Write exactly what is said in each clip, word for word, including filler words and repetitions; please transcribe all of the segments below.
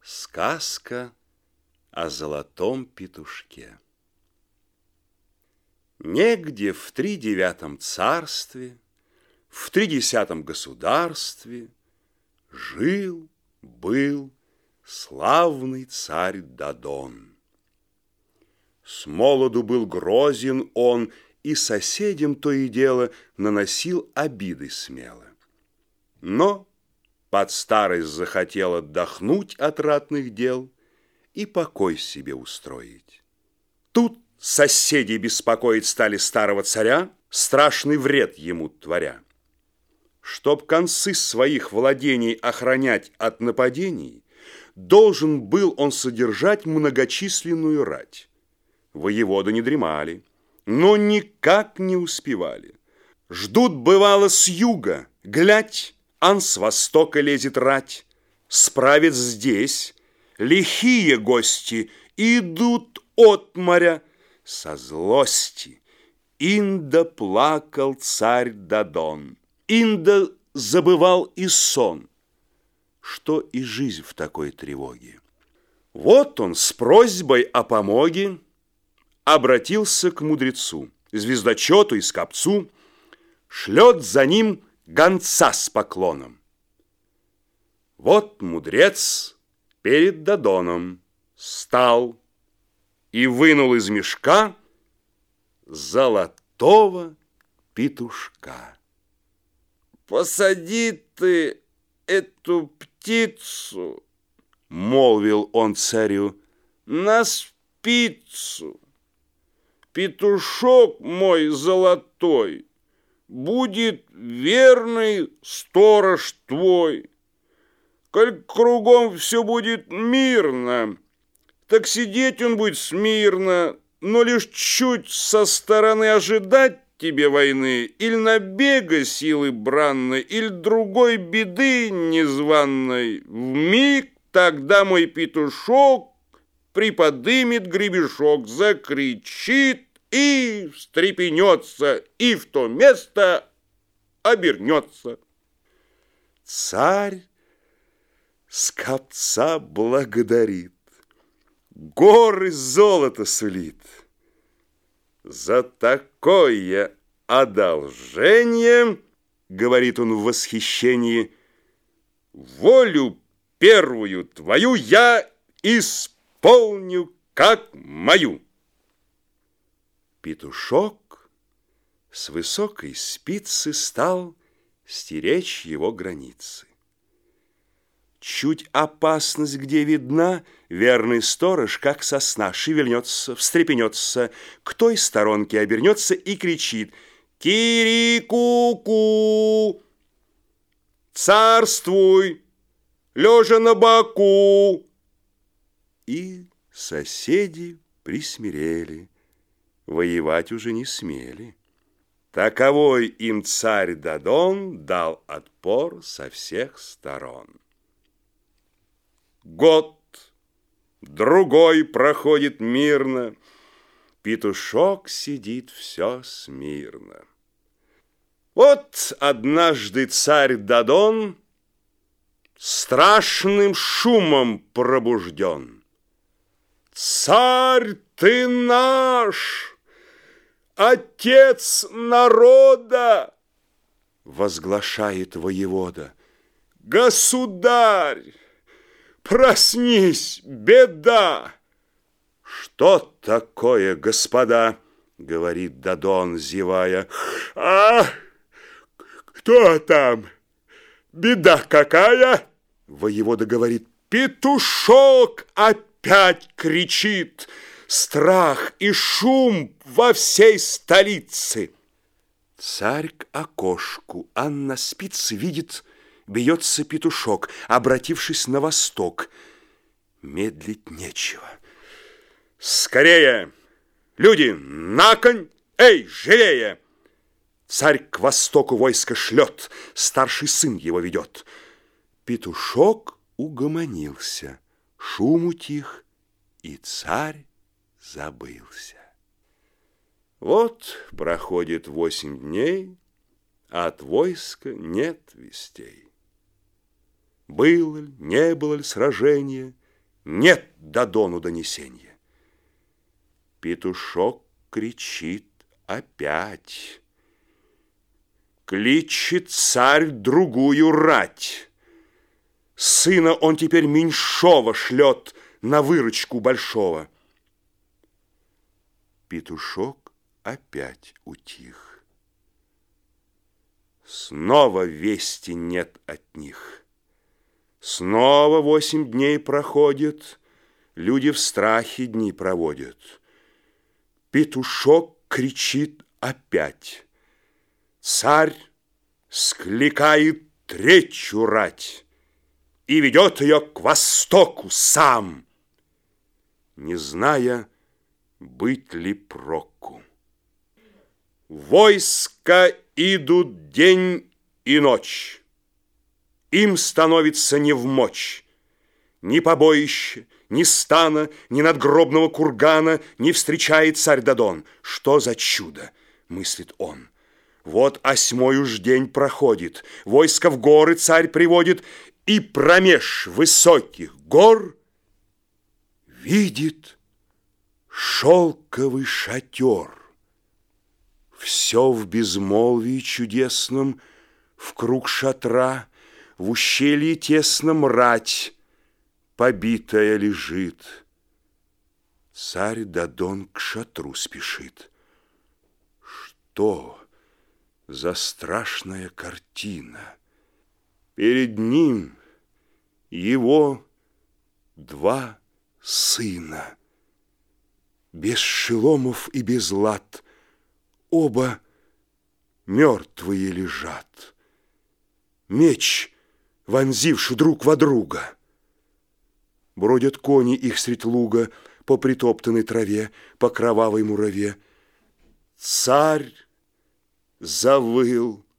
Сказка о золотом петушке. Негде в тридевятом царстве, в тридесятом государстве жил, был славный царь Дадон. С молоду был грозен он, и соседям то и дело наносил обиды смело. Но под старость захотел отдохнуть от ратных дел и покой себе устроить. Тут соседи беспокоить стали старого царя, страшный вред ему творя. Чтоб концы своих владений охранять от нападений, должен был он содержать многочисленную рать. Воеводы не дремали, но никак не успевали. Ждут, бывало, с юга, глядь, ан с востока лезет рать. Справит здесь лихие гости идут от моря. Со злости инда плакал царь Дадон. Инда забывал и сон, что и жизнь в такой тревоге. Вот он с просьбой о помоге обратился к мудрецу, звездочету и скопцу, шлет за ним гонца с поклоном. Вот мудрец перед Дадоном стал и вынул из мешка золотого петушка. «Посади ты эту птицу, — молвил он царю, — на спицу. Петушок мой золотой будет верный сторож твой. Коль кругом все будет мирно, так сидеть он будет смирно, но лишь чуть со стороны ожидать тебе войны, или набега силы бранной, или другой беды незваной, вмиг тогда мой петушок приподымет гребешок, закричит и встрепенется, и в то место обернется». Царь скопца благодарит, горы золота сулит. За такое одолжение, говорит он в восхищении, волю первую твою я исполню как мою. Петушок с высокой спицы стал стеречь его границы. Чуть опасность где видна, верный сторож, как со сна, шевельнется, встрепенется, к той сторонке обернется и кричит: «Кирику-ку! Царствуй, лежа на боку!» И соседи присмирели, воевать уже не смели. Таковой им царь Дадон дал отпор со всех сторон. Год, другой проходит мирно, петушок сидит все смирно. Вот однажды царь Дадон страшным шумом пробужден. «Царь ты наш, отец народа!» — возглашает воевода. «Государь! Проснись, беда!» «Что такое, господа?» — говорит Дадон, зевая. «А, кто там? Беда какая?» Воевода говорит. «Петушок опять кричит! Страх и шум во всей столице!» Царь к окошку, а на спице видит, бьется петушок, обратившись на восток. Медлить нечего. «Скорее! Люди, на конь! Эй, живее!» Царь к востоку войско шлет, старший сын его ведет. Петушок угомонился, шум утих, и царь забылся. Вот проходит восемь дней, а от войска нет вестей. Было ли, не было ли сражения, Нет Дадону донесенья. Петушок кричит опять. Кличет царь другую рать. Сына он теперь меньшого шлет на выручку большого. Петушок опять утих. Снова вести нет от них. Снова восемь дней проходит, люди в страхе дни проводят. Петушок кричит опять. Царь скликает третью рать и ведет ее к востоку сам, не зная, быть ли проку. Войска идут день и ночь, им становится невмочь. Ни побоища, ни стана, ни надгробного кургана не встречает царь Дадон. Что за чудо, мыслит он. Вот осьмой уж день проходит, войско в горы царь приводит, и промеж высоких гор видит шелковый шатер. Все в безмолвии чудесном, в круг шатра, в ущелье тесном рать побитая лежит. Царь Дадон к шатру спешит. Что за страшная картина? Перед ним его два сына, без шеломов и без лад, оба мертвые лежат, меч вонзивши друг во друга. Бродят кони их средь луга по притоптанной траве, по кровавой мураве. Царь завыл.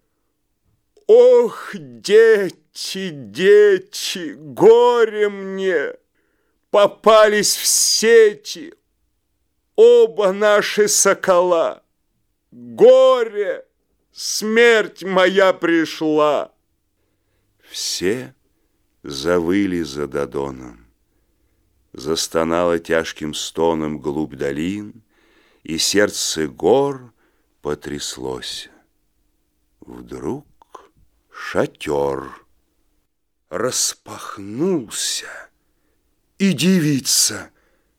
Ох, дети, дети, горе мне! Попались в сети оба наши сокола. Горе, смерть моя пришла. Все завыли за Дадоном. Застонало тяжким стоном глубь долин, и сердце гор потряслось. Вдруг шатер распахнулся, и девица,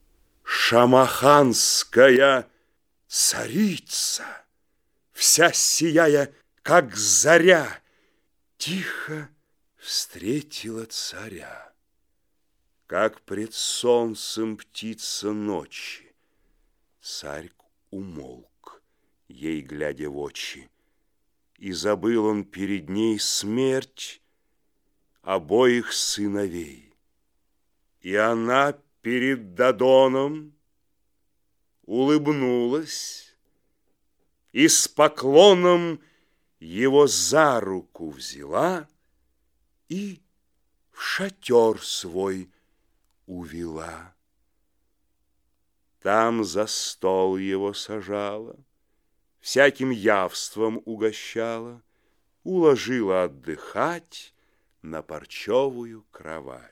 шамаханская царица, вся сияя, как заря, тихо встретила царя. Как пред солнцем птица ночи, царь умолк, ей глядя в очи, и забыл он перед ней смерть обоих сыновей. И она перед Дадоном улыбнулась и с поклоном его за руку взяла и в шатер свой увела. Там за стол его сажала, всяким явством угощала, уложила отдыхать на парчевую кровать.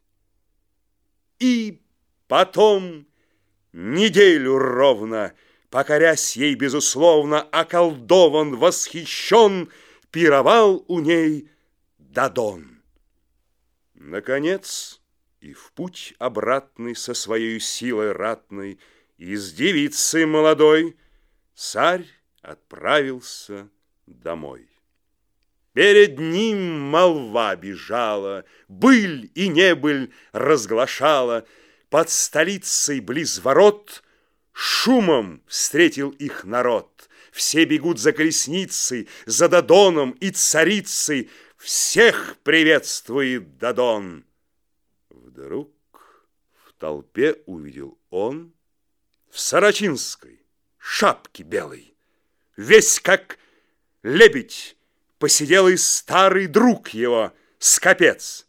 И потом неделю ровно, покорясь ей безусловно, околдован, восхищен, пировал у ней Дадон. Наконец и в путь обратный со своей силой ратной и с девицей молодой царь отправился домой. Перед ним молва бежала, быль и небыль разглашала. Под столицей близ ворот шумом встретил их народ. Все бегут за колесницей, за Дадоном и царицей. Всех приветствует Дадон. Вдруг в толпе увидел он в сарачинской шапке белой, весь как лебедь, посиделый старый друг его, скопец.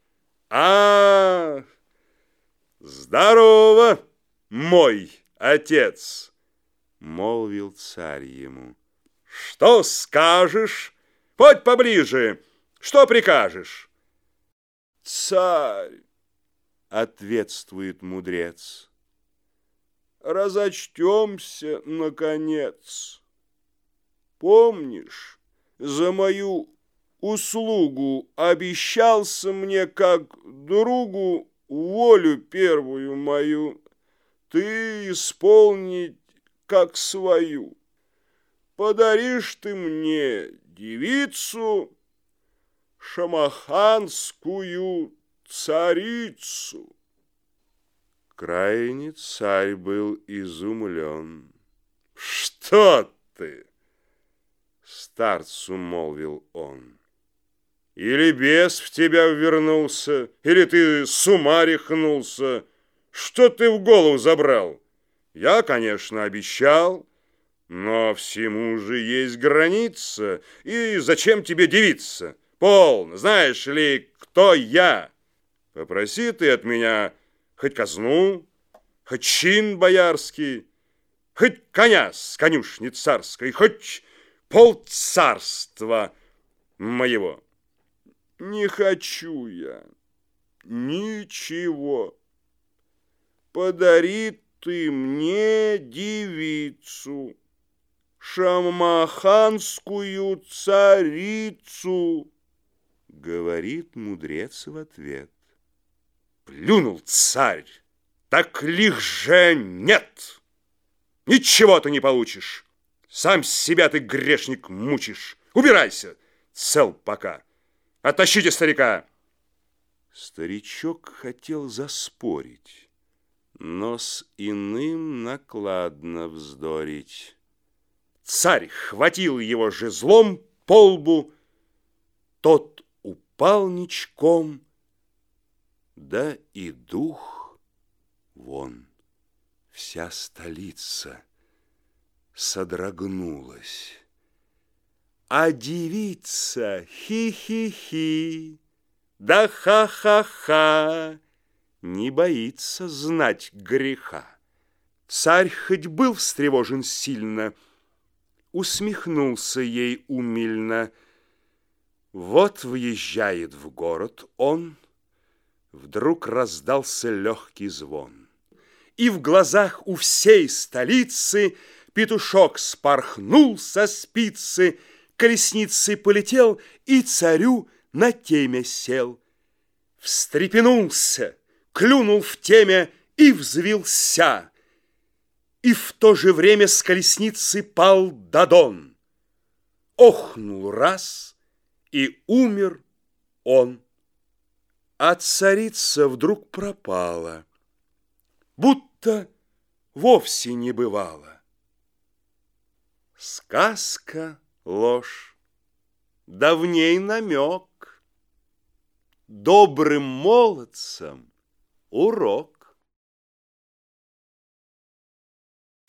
А, здорово, мой отец, молвил царь ему. Что скажешь? Подь поближе, что прикажешь? Царь, ответствует мудрец. Разочтемся, наконец. Помнишь, за мою услугу обещался мне как другу волю первую мою ты исполнить как свою. Подаришь ты мне девицу, шамаханскую царицу. Крайне царь был изумлен. Что ты? Старцу молвил он. Или бес в тебя вернулся, или ты с ума рехнулся. Что ты в голову забрал? Я, конечно, обещал, но всему же есть граница. И зачем тебе девица? Полно, знаешь ли, кто я? Попроси ты от меня хоть казну, хоть чин боярский, хоть коня с конюшни царской, хоть полцарства моего. Не хочу я ничего. Подари ты мне девицу, шамаханскую царицу, говорит мудрец в ответ. Плюнул царь, так лих же нет. Ничего ты не получишь. Сам себя ты, грешник, мучишь. Убирайся, цел пока. Оттащите старика. Старичок хотел заспорить, но с иным накладно вздорить. Царь хватил его жезлом по лбу, тот упал ничком, да и дух вон, вся столица содрогнулась. А девица хи-хи-хи, да ха-ха-ха, не боится знать греха. Царь хоть был встревожен сильно, усмехнулся ей умильно. Вот въезжает в город он, вдруг раздался легкий звон, и в глазах у всей столицы петушок спорхнул со спицы, колесницей полетел и царю на темя сел. Встрепенулся, клюнул в темя и взвился, и в то же время с колесницы пал Дадон. Охнул раз, и умер он. А царица вдруг пропала, будто вовсе не бывало. Сказка — ложь, да в ней намек, добрым молодцам урок.